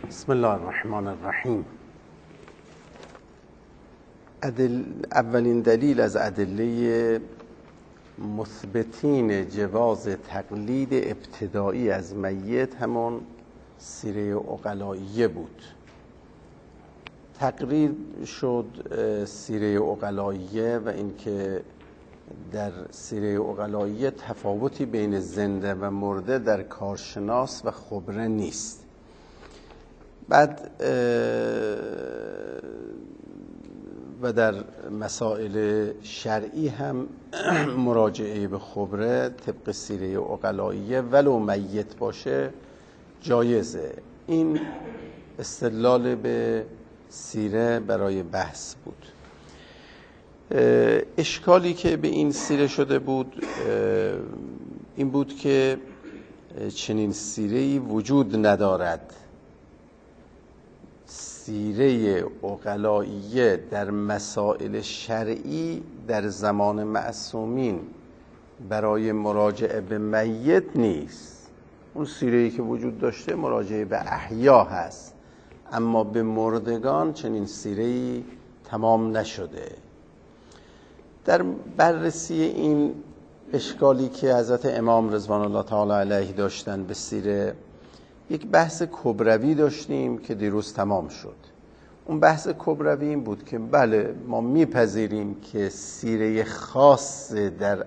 بسم الله الرحمن الرحیم. اولین دلیل از ادله مثبتین جواز تقلید ابتدایی از میت همون سیره عقلائیه بود. تقریر شد سیره عقلائیه و اینکه در سیره عقلائیه تفاوتی بین زنده و مرده در کارشناس و خبره نیست. بعد و در مسائل شرعی هم مراجعه به خبره طبق سیره عقلائیه ولو میت باشه جایزه. این استدلال به سیره برای بحث بود. اشکالی که به این سیره شده بود این بود که چنین سیره‌ای وجود ندارد. سیره عقلائیه در مسائل شرعی در زمان معصومین برای مراجعه به میت نیست. اون سیره‌ای که وجود داشته مراجعه به احیا هست، اما به مردگان چنین سیره‌ای تمام نشده. در بررسی این اشکالی که حضرت امام رضوان الله تعالی علیه داشتن به سیره، یک بحث کبروی داشتیم که دیروز تمام شد. اون بحث کبروی این بود که بله ما میپذیریم که سیره خاص در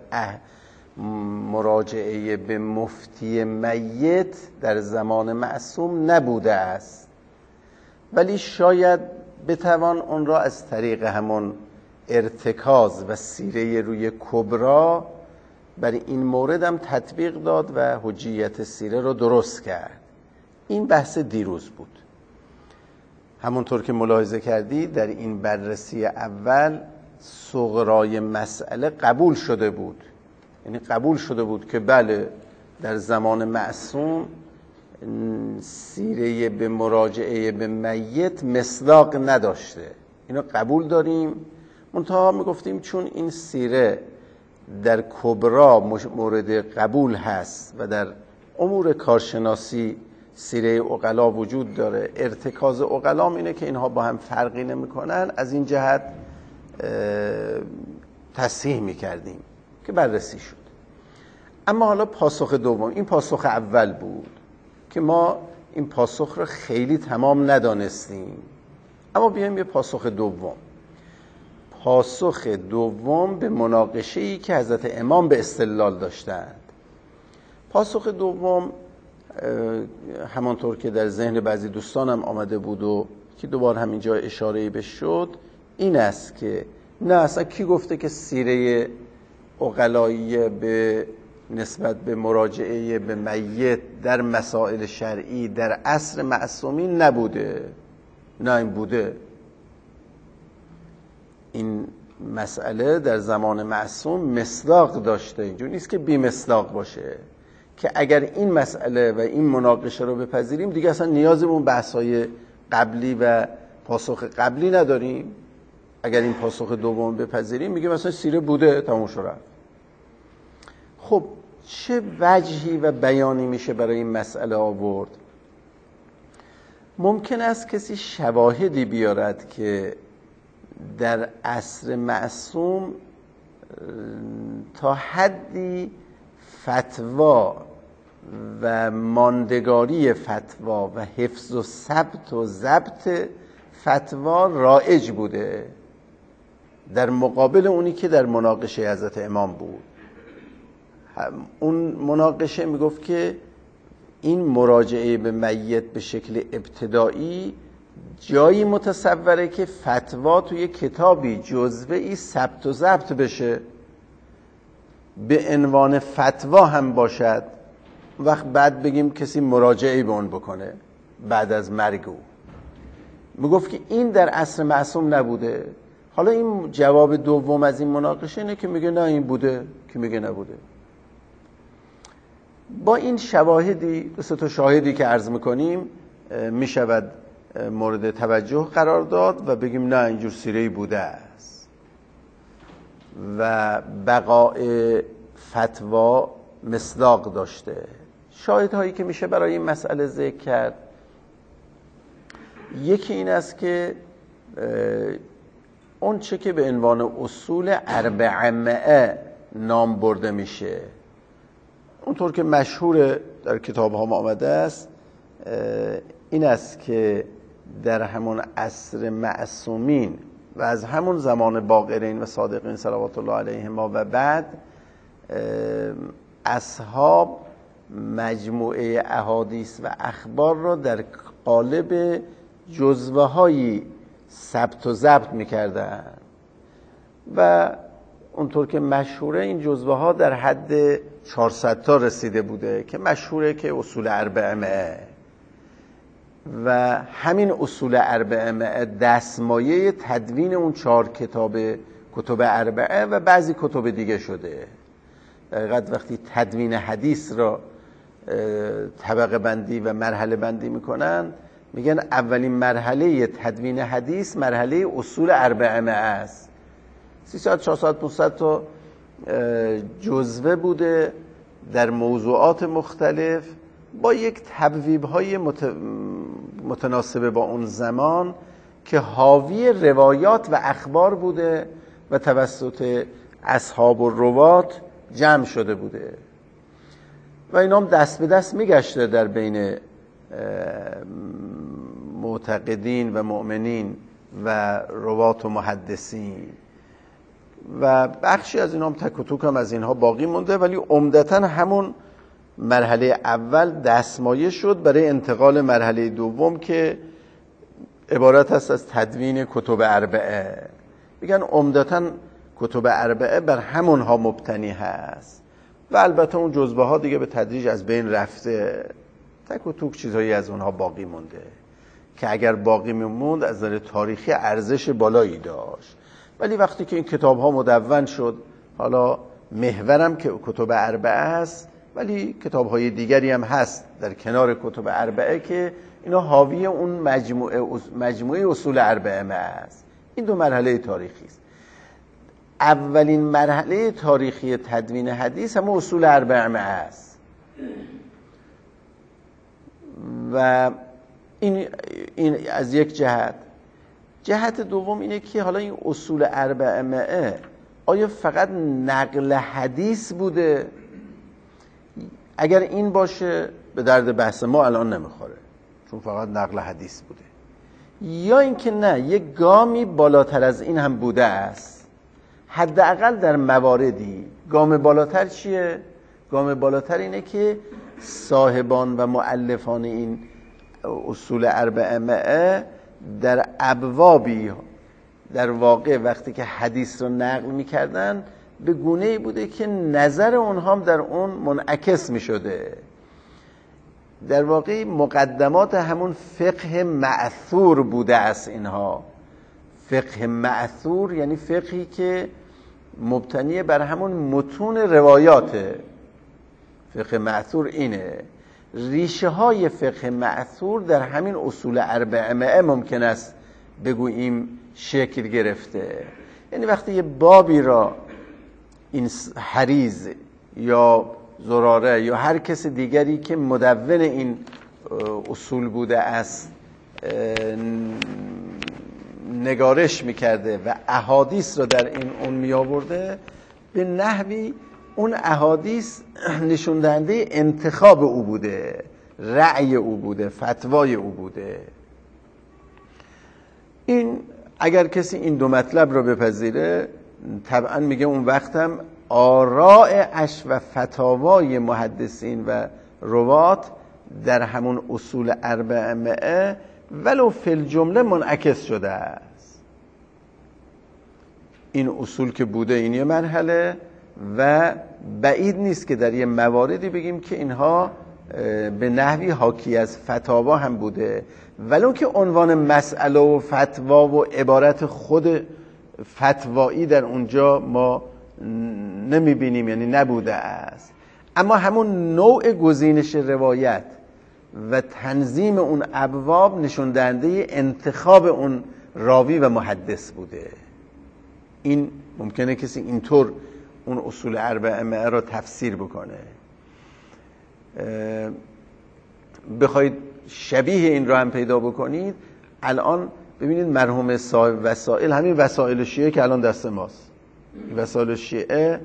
مراجعه به مفتی میت در زمان معصوم نبوده است، ولی شاید بتوان اون را از طریق همون ارتکاز و سیره روی کبرا برای این مورد هم تطبیق داد و حجیت سیره رو درست کرد. این بحث دیروز بود. همونطور که ملاحظه کردی در این بررسی اول صغرای مسئله قبول شده بود، یعنی قبول شده بود که بله در زمان معصوم سیره به مراجعه به میت مصداق نداشته. اینو قبول داریم. منتها میگفتیم چون این سیره در کبرا مورد قبول هست و در امور کارشناسی سیره عقلا وجود داره، ارتکاز عقلا اینه که اینها با هم فرقی نمیکنن، از این جهت تصحیح میکردیم که بررسی شد. اما حالا پاسخ دوم، این پاسخ اول بود که ما این پاسخ رو خیلی تمام ندانستیم، اما بیایم یه پاسخ دوم. پاسخ دوم به مناقشه‌ای که حضرت امام به استدلال داشتند. پاسخ دوم همانطور که در ذهن بعضی دوستانم آمده بود و که دوباره همینجا اشاره‌ای بهش شد این است که نه، اصلا کی گفته که سیره عقلائیه به نسبت به مراجعه به میت در مسائل شرعی در عصر معصومین نبوده؟ نه، این بوده. این مسئله در زمان معصوم مصداق داشته، اینجور نیست که بی مصداق باشه که اگر این مسئله و این مناقشه رو بپذیریم دیگه اصلا نیاز به اون بحث‌های قبلی و پاسخ قبلی نداریم. اگر این پاسخ دوم بپذیریم میگه مثلا سیره بوده، تموم شد. خب چه وجهی و بیانی میشه برای این مسئله آورد؟ ممکن است کسی شواهدی بیارد که در عصر معصوم تا حدی فتوا و ماندگاری فتوا و حفظ و ثبت و ضبط فتوا رایج بوده در مقابل اونی که در مناقشه حضرت امام بود. اون مناقشه میگفت که این مراجعه به میت به شکل ابتدایی جایی متصوره که فتوا توی کتابی جزوه‌ای ثبت و ضبط بشه، به عنوان فتوا هم باشد، وقت بعد بگیم کسی مراجعه به اون بکنه بعد از مرگ او. میگفت که این در عصر معصوم نبوده. حالا این جواب دوم از این مناقشه اینه که میگه نه این بوده، که میگه نبوده. با این شواهدی، دو تا شاهدی که عرض میکنیم میشود مورد توجه قرار داد و بگیم نه اینجور سیره‌ای بوده است و بقاء فتوا مصداق داشته. شاهدهایی که میشه برای این مسئله ذکر کرد یکی این است که اون چه که به عنوان اصول اربعمائه نام برده میشه، اونطور که مشهور در کتاب ها آمده است، این است که در همون عصر معصومین و از همون زمان باقرین و صادقین صلوات الله علیهم و بعد اصحاب مجموعه احادیث و اخبار را در قالب جزوه هایی ثبت و ضبط میکردن و اونطور که مشهوره این جزوه ها در حد 400 تا رسیده بوده که مشهوره که اصول اربعمائه و همین اصول اربعمائه دستمایه تدوین اون 4 کتب اربعه و بعضی کتب دیگه شده. در حقیقت وقتی تدوین حدیث را طبقه بندی و مرحله بندی میکنن میگن اولین مرحله تدوین حدیث مرحله اصول اربعمائه است. 300 400 500 تا جزوه بوده در موضوعات مختلف با یک تبویب‌های متناسب با اون زمان که حاوی روایات و اخبار بوده و توسط اصحاب و روات جمع شده بوده و اینا هم دست به دست میگشته در بین معتقدین و مؤمنین و روات و محدثین و بخشی از اینا هم تک و توک هم از اینها باقی مونده، ولی عمدتاً همون مرحله اول دستمایه شد برای انتقال مرحله دوم که عبارت است از تدوین کتب اربعه. میگن عمدتاً کتب اربعه بر همونها مبتنی هست و البته اون جزوه ها دیگه به تدریج از بین رفته، تک و توک چیزهایی از اونها باقی مونده که اگر باقی میموند از نظر تاریخی ارزش بالایی داشت. ولی وقتی که این کتاب ها مدون شد، حالا محورم که کتب اربعه است ولی کتاب های دیگری هم هست در کنار کتب اربعه که اینا حاوی اون مجموعه اصول اربعه است. این دو مرحله تاریخی است. اولین مرحله تاریخی تدوین حدیث هم اصول اربعه است و این از یک جهت دوم اینه که حالا این اصول اربعه آیا فقط نقل حدیث بوده؟ اگر این باشه به درد بحث ما الان نمیخوره چون فقط نقل حدیث بوده، یا اینکه نه یک گامی بالاتر از این هم بوده است. حداقل در مواردی گام بالاتر چیه؟ گام بالاتر اینه که صاحبان و مؤلفان این اصول اربعه در ابوابی در واقع وقتی که حدیث رو نقل می‌کردن به گونه‌ای بوده که نظر اونها هم در اون منعکس می‌شده. در واقع مقدمات همون فقه مأثور بوده است اینها. فقه مأثور یعنی فقهی که مبتنی بر همون متون روایاته. فقه مأثور اینه. ریشه های فقه مأثور در همین اصول اربعه ممکن است بگوییم شکل گرفته. یعنی وقتی یه بابی را این حریز یا زراره یا هر کس دیگری که مدون این اصول بوده است نگارش میکرده و احادیث را در این اون میآورده، به نحوی اون احادیث نشون دهنده انتخاب او بوده، رأی او بوده، فتوای او بوده. این اگر کسی این دو مطلب را بپذیره طبعا میگه اون وقتم آراء اش و فتاوای محدثین و روات در همون اصول اربعه ولو فی الجمله منعکس شده است. این اصول که بوده این یه مرحله و بعید نیست که در یه مواردی بگیم که اینها به نحوی حاکی از فتاوا هم بوده، ولو که عنوان مسئله و فتوا و عبارت خود فتوایی در اونجا ما نمیبینیم، یعنی نبوده است، اما همون نوع گزینش روایت و تنظیم اون ابواب نشون دهنده انتخاب اون راوی و محدث بوده. این ممکنه کسی اینطور اون اصول اربعه را تفسیر بکنه. بخواید شبیه این را هم پیدا بکنید، الان ببینید مرحوم صاحب وسائل، همین وسائل شیعه که الان دست ماست، وسائل شیعه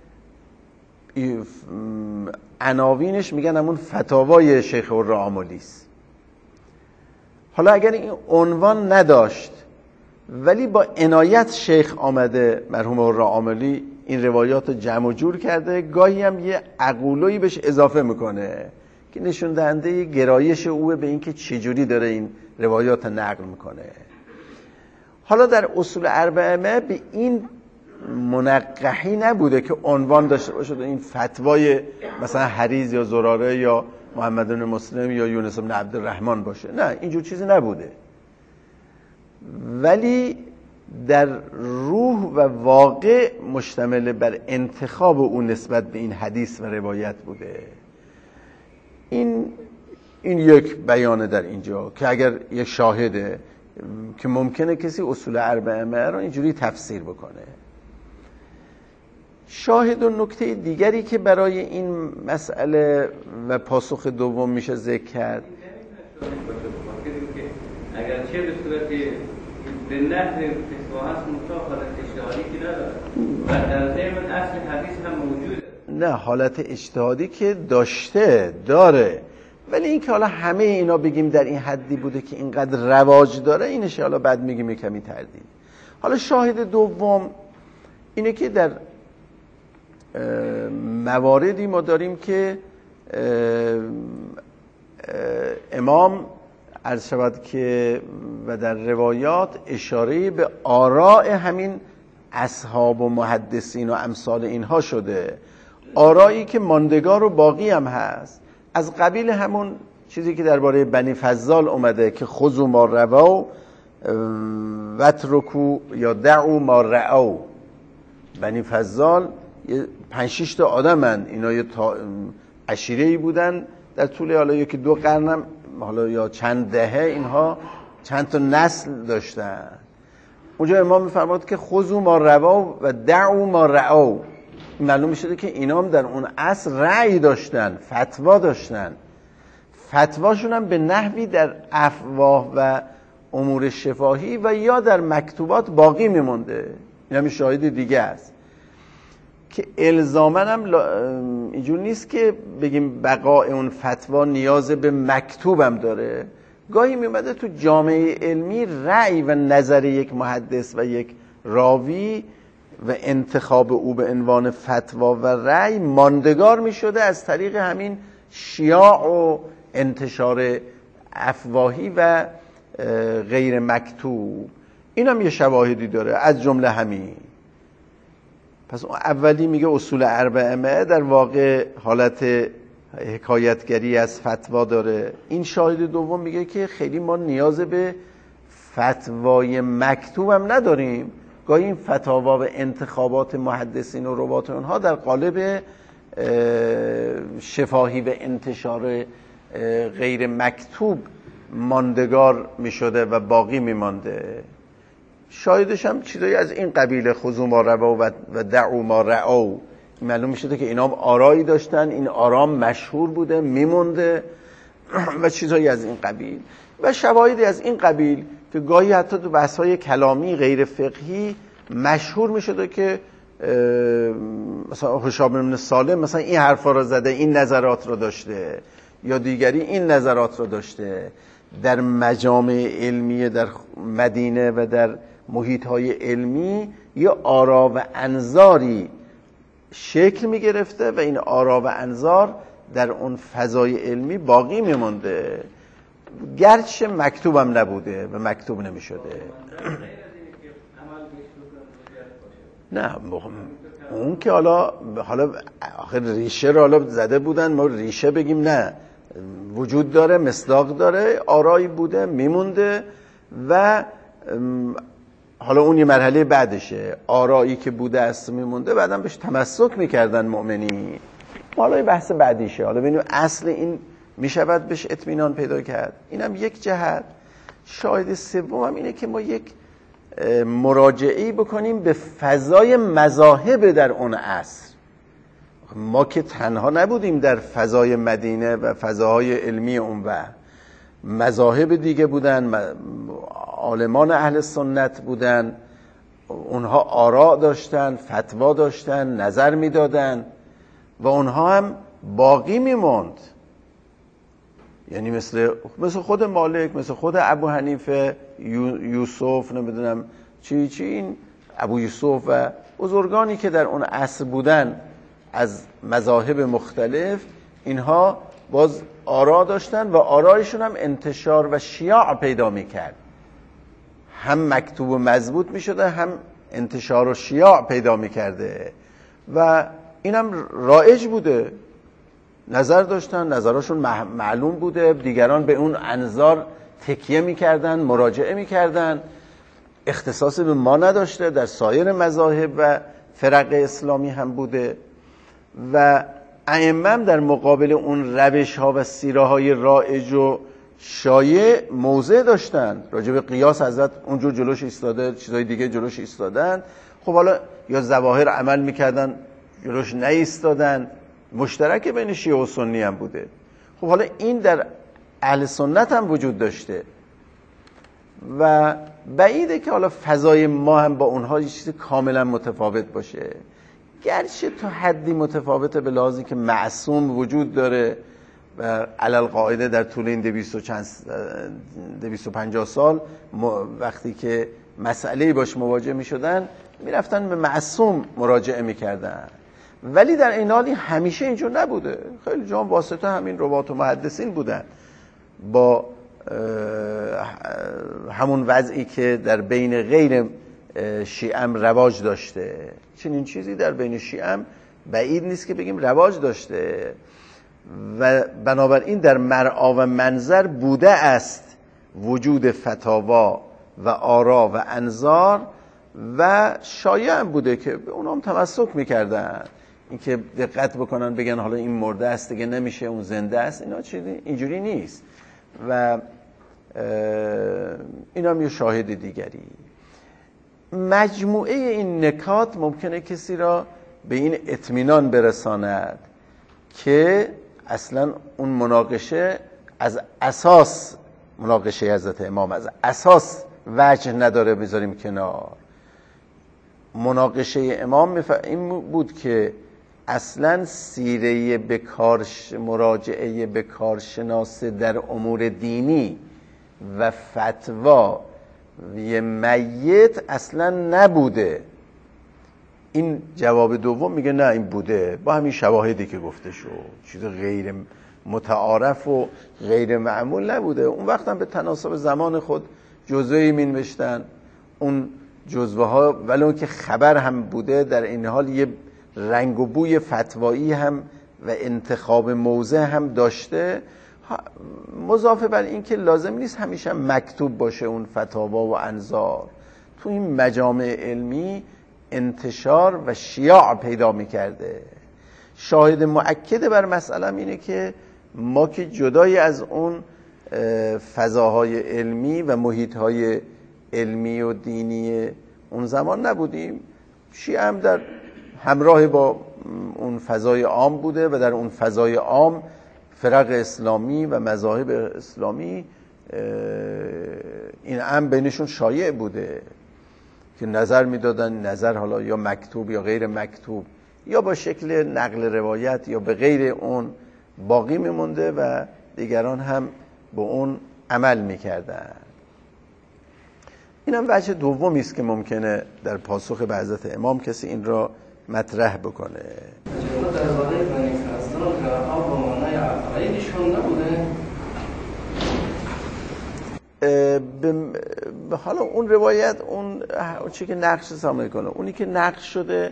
عناوینش میگن همون فتاوای شیخ الرعاملی است. حالا اگر این عنوان نداشت ولی با عنایت شیخ آمده مرحوم الرعاملی این روایات رو جمع و جور کرده، گاهی هم یه عقولویی بهش اضافه میکنه که نشون دهنده گرایش او به این که چجوری داره این روایات نقل میکنه. حالا در اصول اربعه به این منقحی نبوده که عنوان داشته باشه این فتوای مثلا حریز یا زراره یا محمد بن مسلم یا یونس بن عبدالرحمن باشه، نه اینجور چیزی نبوده، ولی در روح و واقع مشتمل بر انتخاب او نسبت به این حدیث و روایت بوده. این یک بیانه در اینجا که اگر یک شاهده که ممکنه کسی اصول اربعه رو اینجوری تفسیر بکنه. شاهد و نکته دیگری که برای این مسئله و پاسخ دوم میشه ذکر کرد، اگر چه به صورت به نحو فتوا هست مطلق حالت اجتهادی که نداره و در ضمن اصل حدیث هم موجوده. نه حالت اجتهادی که داره، ولی این که حالا همه اینا بگیم در این حدی بوده که اینقدر رواج داره، اینش حالا بعد میگیم کمی تردید. حالا شاهد دوم اینه که در مواردی ما داریم که امام عرض شود که و در روایات اشاره به آراء همین اصحاب و محدثین و امثال اینها شده، آرایی که ماندگار و باقی هم هست، از قبیل همون چیزی که درباره بنی فضال اومده که خذوا ما روا واترکوا یا دعوا ما رعوا. بنی فضال 5-6 تا آدمن، اینا یه عشیره‌ای بودن در طول حالا یکی 2 قرنم حالا یا چند دهه، اینها چند تا نسل داشتن. اونجا امام میفرماد که خذوا ما روا و دعوا ما رعوا. معلوم شده که اینا هم در اون عصر رأی داشتن، فتوا داشتن، فتواشون هم به نحوی در افواه و امور شفاهی و یا در مکتوبات باقی میمونده. این هم شاهد دیگه است که الزاماً هم اینجور نیست که بگیم بقای اون فتوا نیاز به مکتوبم داره. گاهی میومده تو جامعه علمی رأی و نظر یک محدث و یک راوی و انتخاب او به عنوان فتوا و رأی ماندگار میشده از طریق همین شیاع و انتشار افواهی و غیر مکتوب. این هم یه شواهدی داره از جمله همین. پس اون اولی میگه اصول اربعه در واقع حالت حکایتگری از فتوا داره. این شاهد دوم میگه که خیلی ما نیاز به فتوای مکتوب هم نداریم. گاهی این فتاوا و انتخابات محدثین و روات اونها در قالب شفاهی و انتشار غیر مکتوب ماندگار میشده و باقی میمانده. شاهدش هم چیزایی از این قبیل خذوا ما روا و دعوا ما رعوا. معلوم میشده که اینا هم آرایی داشتن، این آرام مشهور بوده میمونده و چیزایی از این قبیل و شواهدی از این قبیل که گاهی حتی تو بحث‌های کلامی غیر فقهی مشهور میشده که مثلا هشام بن سالم مثلا این حرفا رو زده، این نظرات رو داشته، یا دیگری این نظرات رو داشته. در مجامع علمی در مدینه و در محیط‌های علمی یه آرا و انظاری شکل می‌گرفته و این آرا و انظار در اون فضای علمی باقی می‌مونده، گرچه مکتوبم نبوده و مکتوب نمی‌شده. نه اون که حالا آخر ریشه رو حالا زده بودن، ما ریشه بگیم نه، وجود داره، مصداق داره، آرایی بوده میمونده و حالا اون یه مرحله بعدشه، آرایی که بوده است میمونده، بعدم بهش تمسک میکردن مؤمنین. حالا بحث بعدیشه، حالا ببینیم اصل این میشود بهش اطمینان پیدا کرد. اینم یک جهت. شاهد سوم هم اینه که ما یک مراجعه‌ای بکنیم به فضای مذاهب در اون عصر. ما که تنها نبودیم در فضای مدینه و فضاهای علمی اون، و مذاهب دیگه بودن، عالمان اهل سنت بودن، اونها آراء داشتن، فتوا داشتن، نظر میدادن و اونها هم باقی میموند. یعنی مثل خود مالک، مثل خود ابو حنیفه، یوسف، نمیدونم چی این ابو یوسف و بزرگانی که در اون عصر بودن از مذاهب مختلف، اینها باز آرا داشتن و آرایشون هم انتشار و شیاع پیدا میکرد. هم مکتوب و مضبوط میشده، هم انتشار و شیاع پیدا میکرده و اینم رایج بوده. نظر داشتن، نظرشون معلوم بوده، دیگران به اون انظار تکیه میکردن، مراجعه میکردن. اختصاصی به ما نداشته، در سایر مذاهب و فرق اسلامی هم بوده و ائمه در مقابل اون روش ها و سیره های رایج و شایع موضع داشتن. راجع به قیاس حضرت اونجور جلوش ایستاده، چیزای دیگه جلوش ایستادن. خب حالا یا ظواهر عمل میکردن جلوش نایستادن. مشترک بین شیعه و سنی هم بوده. خب حالا این در اهل سنت هم وجود داشته و بعیده که حالا فضای ما هم با اونها یه چیز کاملا متفاوت باشه، گرچه تا حدی متفاوته به لحاظی که معصوم وجود داره و علل قاعده در طول این 250 سال وقتی که مسئله‌ای باش مواجه می شدن میرفتن به معصوم مراجعه میکردن. ولی در این حال همیشه اینجور نبوده. خیلی جا واسطه همین روات و محدثین بودن با همون وضعی که در بین غیر شیعه رواج داشته. چنین چیزی در بین شیعه بعید نیست که بگیم رواج داشته و بنابراین در مرعا و منظر بوده است وجود فتاوا و آرا و انظار و شایع هم بوده که به اونام تمسک میکردن. اینکه دقت بکنن بگن حالا این مرده است دیگه نمیشه، اون زنده است، اینا چیزی اینجوری نیست و اینا هم یه شاهد دیگری. مجموعه این نکات ممکنه کسی را به این اطمینان برساند که اصلا اون مناقشه از اساس، مناقشه حضرت امام از اساس وجه نداره بذاریم کنار. مناقشه امام این بود که اصلا سیره مراجعه به کارشناس در امور دینی و فتوا یه میت اصلا نبوده. این جواب دوم میگه نه این بوده، با همین شواهدی که گفته شد، چیز غیر متعارف و غیر معمول نبوده. اون وقت هم به تناسب زمان خود جزوهی مینوشتن، اون جزوه ها ولو که خبر هم بوده در این حال یه رنگ و بوی فتوایی هم و انتخاب موضع هم داشته، مضافه بر این که لازم نیست همیشه مکتوب باشه اون فتاوا و انظار. تو این مجامع علمی انتشار و شیاع پیدا میکرده. شاهد مؤکد بر مسئله اینه که ما که جدای از اون فضاهای علمی و محیطهای علمی و دینی اون زمان نبودیم. شیعه هم در همراه با اون فضای عام بوده و در اون فضای عام فرق اسلامی و مذاهب اسلامی این هم بینشون شایع بوده که نظر میدادن. نظر حالا یا مکتوب یا غیر مکتوب یا با شکل نقل روایت یا به غیر اون باقی میمونده و دیگران هم به اون عمل میکردن. این هم وجه دومی است که ممکنه در پاسخ به حضرت امام کسی این را مطرح بکنه. درباره بنی فرستان گرها با معنای عقایدشون نبوده؟ حالا اون روایت اون چی که نقش سامه کنه، اونی که نقش شده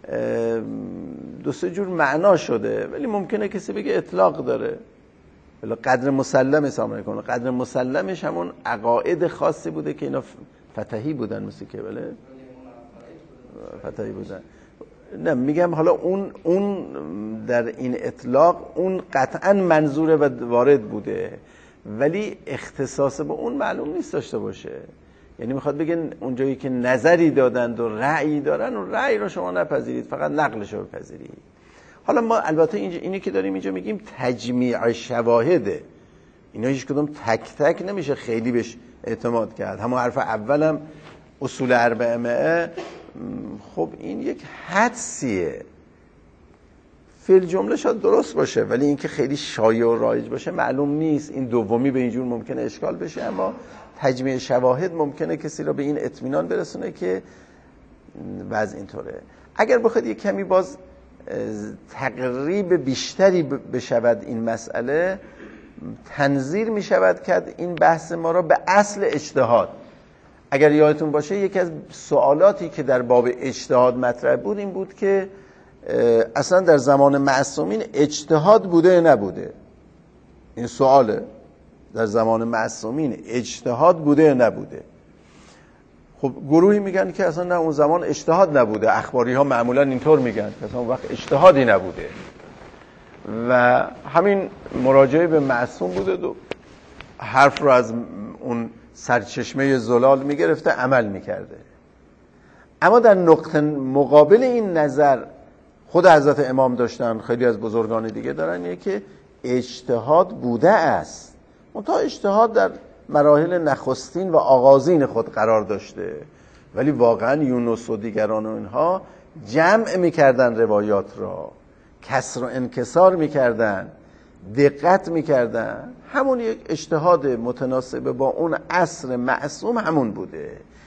دو سه جور معنا شده، ولی ممکنه کسی بگه اطلاق داره. ولی قدر مسلم سامه کنه، قدر مسلمش همون عقاید خاصی بوده که اینا فتحی بودن، مثل که بله فتحی بودن. نه میگم حالا اون در این اطلاق اون قطعا منظوره و وارد بوده، ولی اختصاص به اون معلوم نیست داشته باشه. یعنی میخواد بگن اونجایی که نظری دادند و رأی دارن، و رأی رو شما نپذیرید، فقط نقلش رو بپذیرید. حالا ما البته اینی که داریم اینجا میگیم تجمیع شواهده، اینا هیچ کدوم تک تک نمیشه خیلی بهش اعتماد کرد. همون حرف اولم اصول 400 خب این یک حدسیه، فی الجمله شاید درست باشه ولی اینکه خیلی شایع و رایج باشه معلوم نیست. این دومی به اینجور ممکنه اشکال بشه، اما تجمیع شواهد ممکنه کسی را به این اطمینان برسونه که وضع اینطوره. اگر بخواد یک کمی باز تقریب بیشتری بشود این مسئله، تنظیر می شود کرد این بحث ما را به اصل اجتهاد. اگر یادتون باشه یکی از سوالاتی که در باب اجتهاد مطرح بود این بود که اصلا در زمان معصومین اجتهاد بوده یا نبوده. این سواله، در زمان معصومین اجتهاد بوده یا نبوده. خب گروهی میگن که اصلا نه اون زمان اجتهاد نبوده، اخباری ها معمولا اینطور میگن که اصلا اون وقت اجتهادی نبوده و همین مراجعه به معصوم بوده و حرف رو از اون سرچشمه زلال میگرفته عمل میکرده. اما در نقطه مقابل این نظر خود حضرت امام داشتن، خیلی از بزرگان دیگه دارن، یه که اجتهاد بوده است، منتها اجتهاد در مراحل نخستین و آغازین خود قرار داشته، ولی واقعا یونس و دیگران و اینها جمع میکردن روایات را، کسر و انکسار میکردن، دقت میکردن. همون یک اجتهاد متناسب با اون عصر معصوم همون بوده.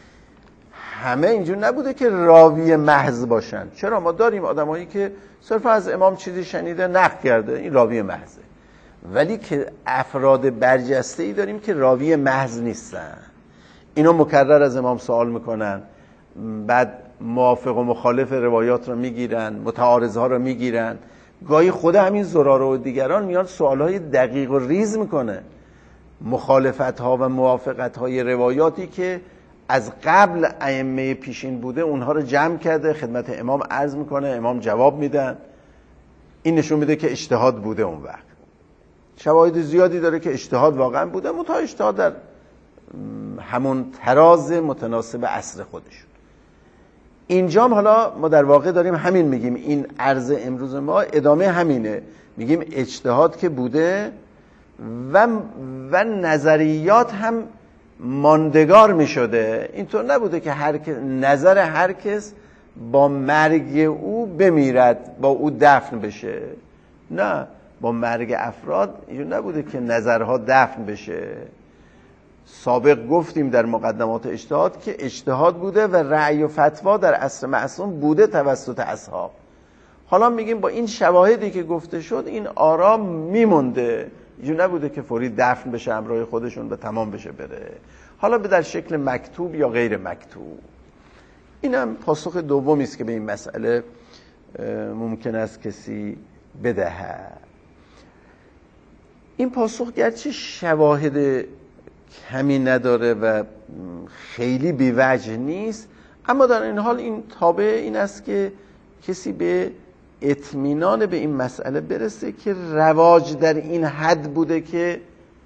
همه اینجور نبوده که راوی محض باشن. چرا؟ ما داریم آدمایی که صرف از امام چیزی شنیده نقل کرده، این راوی محضه. ولی که افراد برجسته‌ای داریم که راوی محض نیستن. اینو مکرر از امام سوال میکنن، بعد موافق و مخالف روایات رو میگیرن، متعارضها رو میگیرن. گاهی خود همین زراره و دیگران میان سوالهای دقیق و ریز میکنه، مخالفتها و موافقتهای روایاتی که از قبل ائمه پیشین بوده اونها رو جمع کرده، خدمت امام عرض میکنه، امام جواب میدن. این نشون میده که اجتهاد بوده. اون وقت شواهد زیادی داره که اجتهاد واقعا بوده، منتها اجتهاد در همون تراز متناسب عصر خودشون. اینجام حالا ما در واقع داریم همین میگیم، این عرض امروز ما ادامه همینه، میگیم اجتهاد که بوده و نظریات هم ماندگار میشده. اینطور نبوده که نظر هر کس با مرگ او بمیرد، با او دفن بشه. نه، با مرگ افراد اینجور نبوده که نظرها دفن بشه. سابق گفتیم در مقدمات اجتهاد که اجتهاد بوده و رأی و فتوا در عصر معصوم بوده توسط اصحاب. حالا میگیم با این شواهدی که گفته شد این آرا میمونده، اینجور نبوده که فوری دفن بشه همراه خودشون و تمام بشه بره، حالا به در شکل مکتوب یا غیر مکتوب. اینم پاسخ دومی است که به این مسئله ممکن است کسی بدهد. این پاسخ گرچه شواهد کمی نداره و خیلی بی‌وجه نیست، اما در این حال این تابع این است که کسی به اطمینان به این مسئله برسه که رواج در این حد بوده که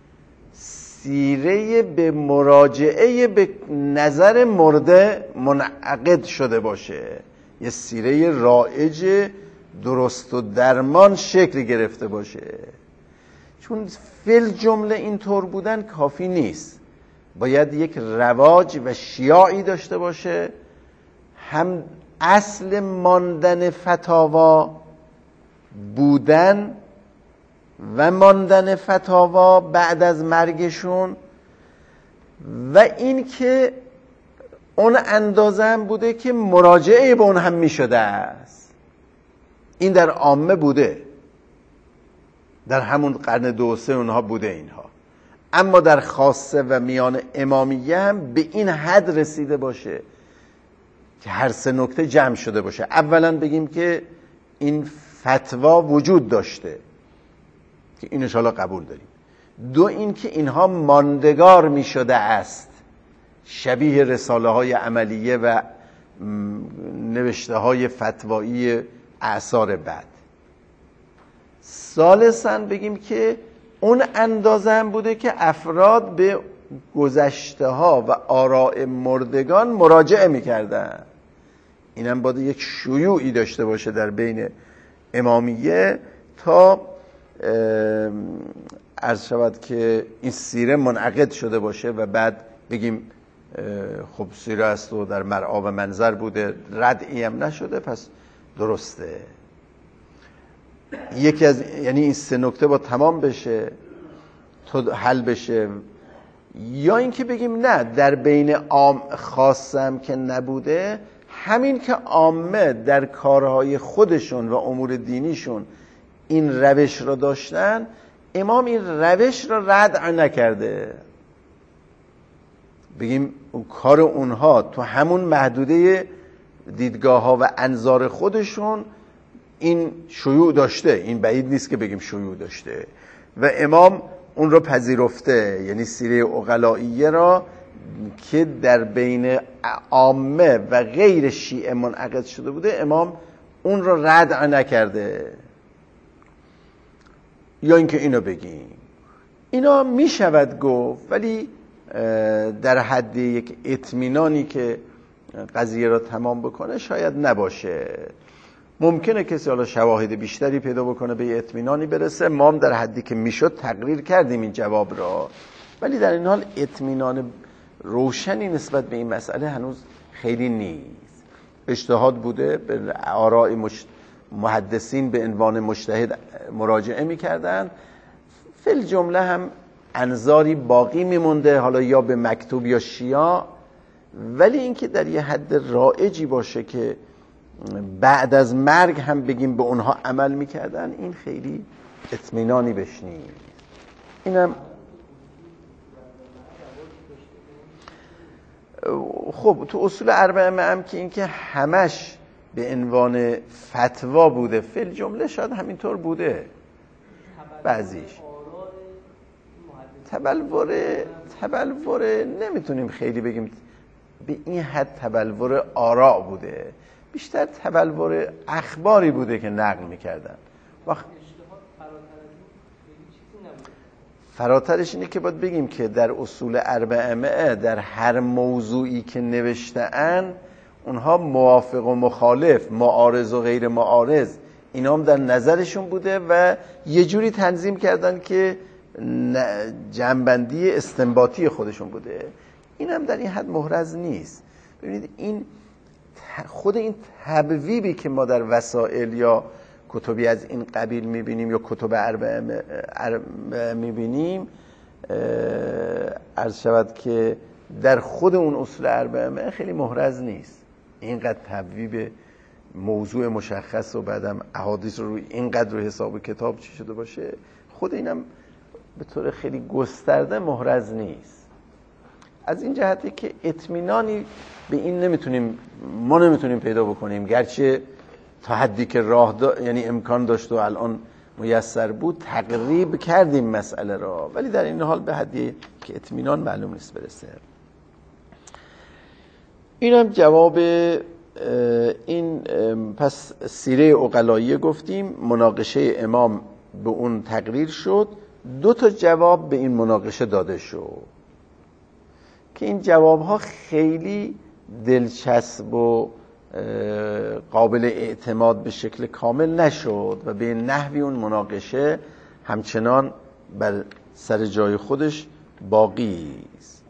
سیره به مراجعه به نظر مرده منعقد شده باشه، یه سیره رایج درست و درمان شکل گرفته باشه. چون فی جمله اینطور بودن کافی نیست، باید یک رواج و شیاعی داشته باشه، هم اصل ماندن فتاوا بودن و ماندن فتاوا بعد از مرگشون، و این که اون اندازه هم بوده که مراجعه به اون هم می شده است. این در عامه بوده، در همون قرن 2 و 3 اونها بوده اینها، اما در خاصه و میان امامیه هم به این حد رسیده باشه که هر سه نکته جمع شده باشه. اولا بگیم که این فتوا وجود داشته که این انشاءالله قبول داریم. دو، این که اینها ماندگار می شده است، شبیه رساله های عملیه و نوشته های فتوایی اعصار بعد. ثالثاً بگیم که اون اندازه هم بوده که افراد به گذشته ها و آراء مردگان مراجعه میکردن. اینم باید یک شیوعی داشته باشه در بین امامیه تا عرض شود که این سیره منعقد شده باشه و بعد بگیم خب سیره است و در مرعا و منظر بوده، ردعی هم نشده، پس درسته. یکی از یعنی این سه نکته با تمام بشه، حل بشه، یا اینکه بگیم نه در بین عام خاصم که نبوده، همین که عامه در کارهای خودشون و امور دینیشون این روش را داشتن، امام این روش را رد نکرده. بگیم کار اونها تو همون محدوده دیدگاه ها و انظار خودشون این شیوع داشته، این بعید نیست که بگیم شیوع داشته و امام اون رو پذیرفته، یعنی سیره عقلائیه را که در بین عامه و غیر شیعه منعقد شده بوده، امام اون رو رد نکرده. یا اینکه اینو بگیم اینا میشود گفت، ولی در حد یک اطمینانی که قضیه را تمام بکنه شاید نباشه. ممکنه کسی حالا شواهد بیشتری پیدا بکنه به اطمینانی برسه. ما هم در حدی که میشد تقریر کردیم این جواب را، ولی در این حال اطمینان روشنی نسبت به این مسئله هنوز خیلی نیست. اجتهاد بوده، به آراء محدثین به عنوان مجتهد مراجعه میکردن، فی الجمله هم انظاری باقی میمونده، حالا یا به مکتوب یا شیعه، ولی اینکه در یه حد رایجی باشه که بعد از مرگ هم بگیم به اونها عمل میکردن، این خیلی اطمینانی بهش نیست. اینم خب تو اصول اربعه هم که اینکه همش به عنوان فتوا بوده، فی الجمله شاید همینطور بوده، بعضیش تبلوره نمیتونیم خیلی بگیم به این حد تبلور آراء بوده، بیشتر تبلور اخباری بوده که نقل میکردن. فراترش اینه که باید بگیم که در اصول اربعه در هر موضوعی که نوشته‌اند اونها موافق و مخالف، معارض و غیر معارض، اینا هم در نظرشون بوده و یه جوری تنظیم کردن که جنبندی استنباطی خودشون بوده. این هم در این حد محرز نیست. ببینید این خود این تبویبی که ما در وسائل یا کتبی از این قبیل میبینیم یا کتب اربعه میبینیم، عرض شود که در خود اون اصول اربعه خیلی محرز نیست. اینقدر تبویب موضوع مشخص و بعدم احادیث رو اینقدر رو حساب کتاب چی شده باشه، خود اینم به طور خیلی گسترده محرز نیست. از این جهتی که اطمینانی به این ما نمیتونیم پیدا بکنیم، گرچه تا حدی که یعنی امکان داشت و الان میسر بود تقریب کردیم مسئله را، ولی در این حال به حدی که اطمینان معلوم نیست برسه. اینم جواب این. پس سیره عقلائیه گفتیم، مناقشه امام به اون تقریر شد، 2 تا جواب به این مناقشه داده شد که این جوابها خیلی دلچسب و قابل اعتماد به شکل کامل نشد و به نحوی اون مناقشه همچنان بر سر جای خودش باقی است.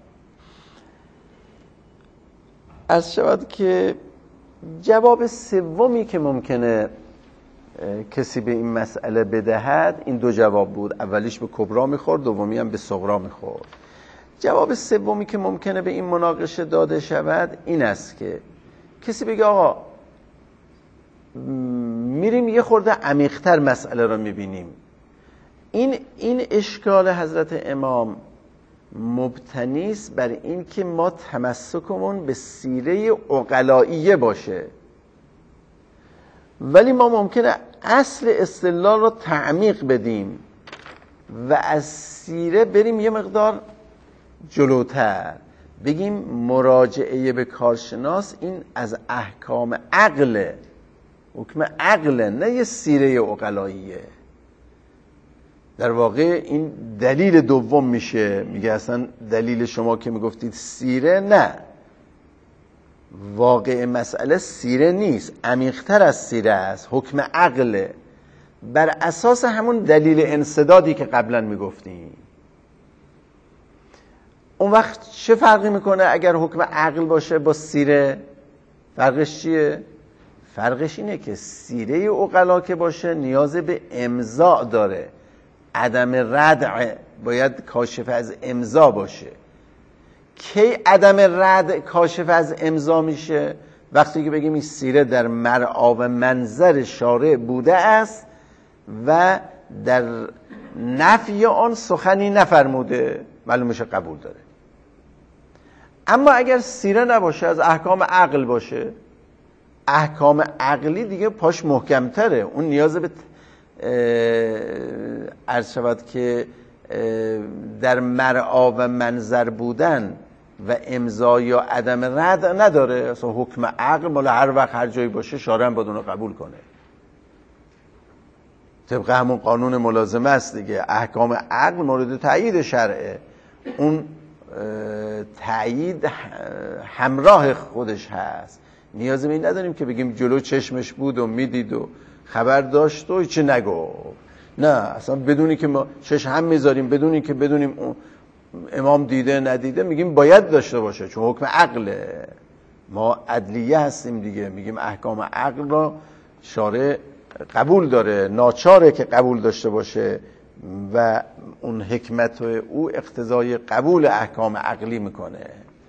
عرض شود که جواب سومی که ممکنه کسی به این مسئله بدهد این 2 جواب بود. اولیش به کبرا میخورد، دومی هم به صغرا میخورد. جواب سومی که ممکنه به این مناقشه داده شود این است که کسی بگه آقا میریم یه خورده عمیق‌تر مسئله رو میبینیم. این اشکال حضرت امام مبتنی است بر این که ما تمسکمون به سیره عقلائیه باشه، ولی ما ممکنه اصل استدلال رو تعمیق بدیم و از سیره بریم یه مقدار جلوتر، بگیم مراجعه به کارشناس این از احکام عقله، حکم عقله، نه یه سیره عقلائیه. در واقع این دلیل دوم میشه، میگه اصلا دلیل شما که میگفتید سیره، نه، واقع مسئله سیره نیست، عمیق‌تر از سیره است، حکم عقله. بر اساس همون دلیل انسدادی که قبلا میگفتیم. اون وقت چه فرقی میکنه اگر حکم عقل باشه با سیره؟ فرقش چیه؟ فرقش اینه که سیره عقلا که باشه نیاز به امضا داره، عدم ردع باید کاشف از امضا باشه. کی عدم ردع کاشف از امضا میشه؟ وقتی که بگیم این سیره در مرعا و منظر شارع بوده است و در نفی آن سخنی نفرموده، معلوم میشه قبول داره. اما اگر سیره نباشه، از احکام عقل باشه، احکام عقلی دیگه پاش محکمتره، اون نیاز به عرض شود که در مرعا و منظر بودن و امضا یا عدم رد نداره. اصلا حکم عقل مال هر وقت هر جایی باشه شارع هم باید اونو قبول کنه، طبق همون قانون ملازمه است دیگه. احکام عقل مورد تأیید شرعه، اون تأیید همراه خودش هست، نیازی به این نداریم که بگیم جلو چشمش بود و میدید و خبر داشت و هیچی نگفت. نه، اصلا بدونی که ما چشم هم میذاریم، بدونی که بدونیم امام دیده ندیده، میگیم باید داشته باشه چون حکم عقله. ما عدلیه هستیم دیگه، میگیم احکام عقل را شارع قبول داره، ناچاره که قبول داشته باشه و اون حکمت او اقتضای قبول احکام عقلی میکنه.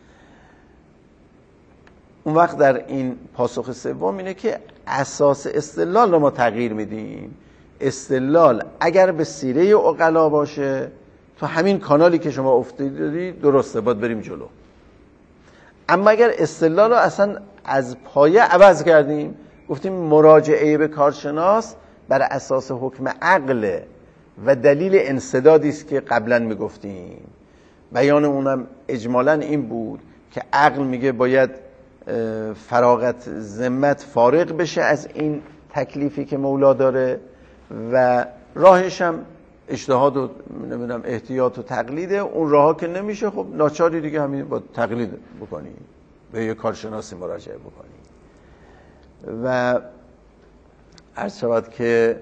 اون وقت در این پاسخ سوم اینه که اساس استدلال رو ما تغییر میدیم. استدلال اگر به سیره عقلا باشه، تو همین کانالی که شما افتادی درسته، باید بریم جلو. اما اگر استدلال رو اصلا از پایه عوض کردیم، گفتیم مراجعه به کارشناس بر اساس حکم عقل و دلیل انسدادی است که قبلا میگفتیم، بیان اونم اجمالاً این بود که عقل میگه باید فراغت ذمت فارغ بشه از این تکلیفی که مولا داره و راهش هم اجتهاد و نمیدونم احتیاط و تقلیده. اون راهها که نمیشه، خب ناچاری دیگه همین با تقلید بکنی، به یه کارشناسی مراجعه بکنی. و عرض شود که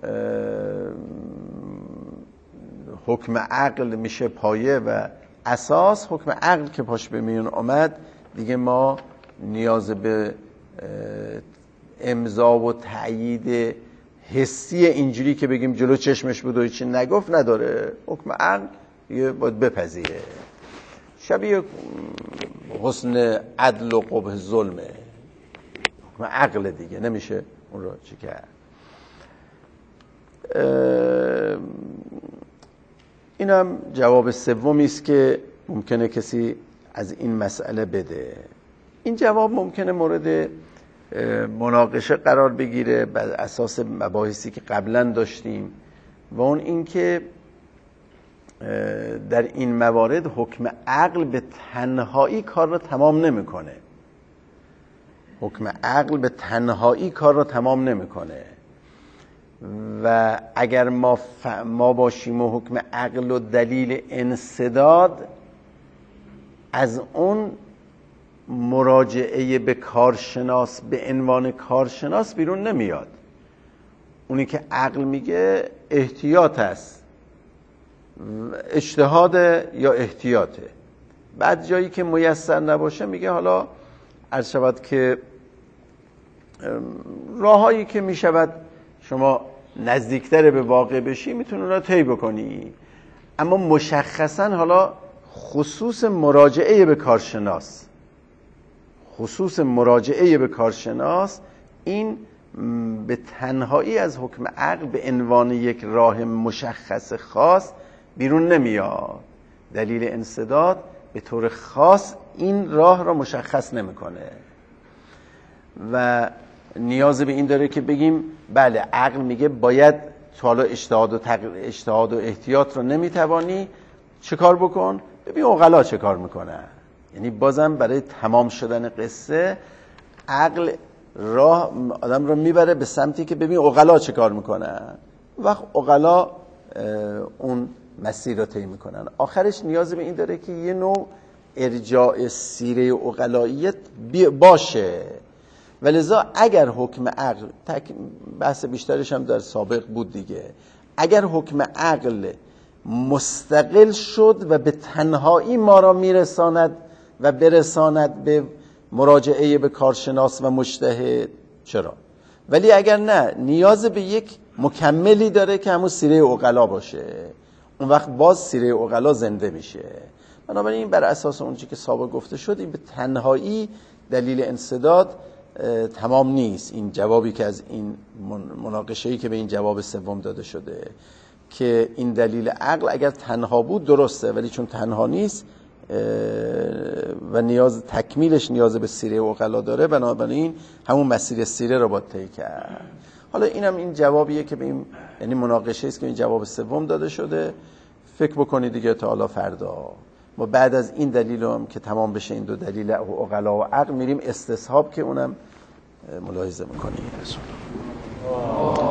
حکم عقل میشه پایه و اساس. حکم عقل که پاش به میون آمد دیگه ما نیاز به امضا و تأیید حسی اینجوری که بگیم جلو چشمش بود و هیچی نگفت نداره. حکم عقل دیگه باید بپذیره، شبیه حسن عدل و قبح ظلمه. حکم عقل دیگه نمیشه اون رو چی کرد. این هم جواب سومی است که ممکنه کسی از این مسئله بده. این جواب ممکنه مورد مناقشه قرار بگیره بر اساس مباحثی که قبلا داشتیم و اون این که در این موارد حکم عقل به تنهایی کار را تمام نمیکنه. حکم عقل به تنهایی کار را تمام نمیکنه و اگر ما باشیم و حکم عقل و دلیل انسداد، از اون مراجعه به کارشناس به عنوان کارشناس بیرون نمیاد. اونی که عقل میگه احتیاط است، اجتهاد یا احتیاطه. بعد جایی که میسر نباشه میگه حالا عرض شود که راهایی که میشود شما نزدیکتر به واقع بشی میتونی اونها طی بکنی، اما مشخصا حالا خصوص مراجعه به کارشناس، خصوص مراجعه به کارشناس این به تنهایی از حکم عقل به عنوان یک راه مشخص خاص بیرون نمیاد. دلیل انسداد به طور خاص این راه را مشخص نمیکنه و نیاز به این داره که بگیم بله عقل میگه باید تو حالا اجتهاد و احتیاط رو نمیتوانی، چه کار بکن؟ ببین عقلا چه کار میکنن. یعنی بازم برای تمام شدن قصه عقل راه آدم رو میبره به سمتی که ببین عقلا چه کار میکنن، وقت عقلا اون مسیر رو طی میکنن. آخرش نیاز به این داره که یه نوع ارجاع سیره عقلاییت باشه. و لذا اگر حکم عقل، بحث بیشترش هم در سابق بود دیگه، اگر حکم عقل مستقل شد و به تنهایی ما را میرساند و برساند به مراجعه به کارشناس و مجتهد، چرا؟ ولی اگر نه، نیاز به یک مکملی داره که همون سیره عقلا باشه، اون وقت باز سیره عقلا زنده میشه. بنابراین بر اساس اون چیزی که سابق گفته شد، این به تنهایی دلیل انسداد تمام نیست. این جوابی که از این مناقشه‌ای که به این جواب سوم داده شده که این دلیل عقل اگر تنها بود درسته، ولی چون تنها نیست و تکمیلش نیاز به سیره عقلا داره، بنابراین همون مسیر سیره رو باید طی کرد. حالا اینم این جوابیه که به این، یعنی مناقشه است که این جواب سوم داده شده. فکر بکنید دیگه تا حالا فردا ما بعد از این دلیل هم که تمام بشه این دو دلیل عقلا و عقل، میریم استصحاب که اونم ملاحظه میکنیم.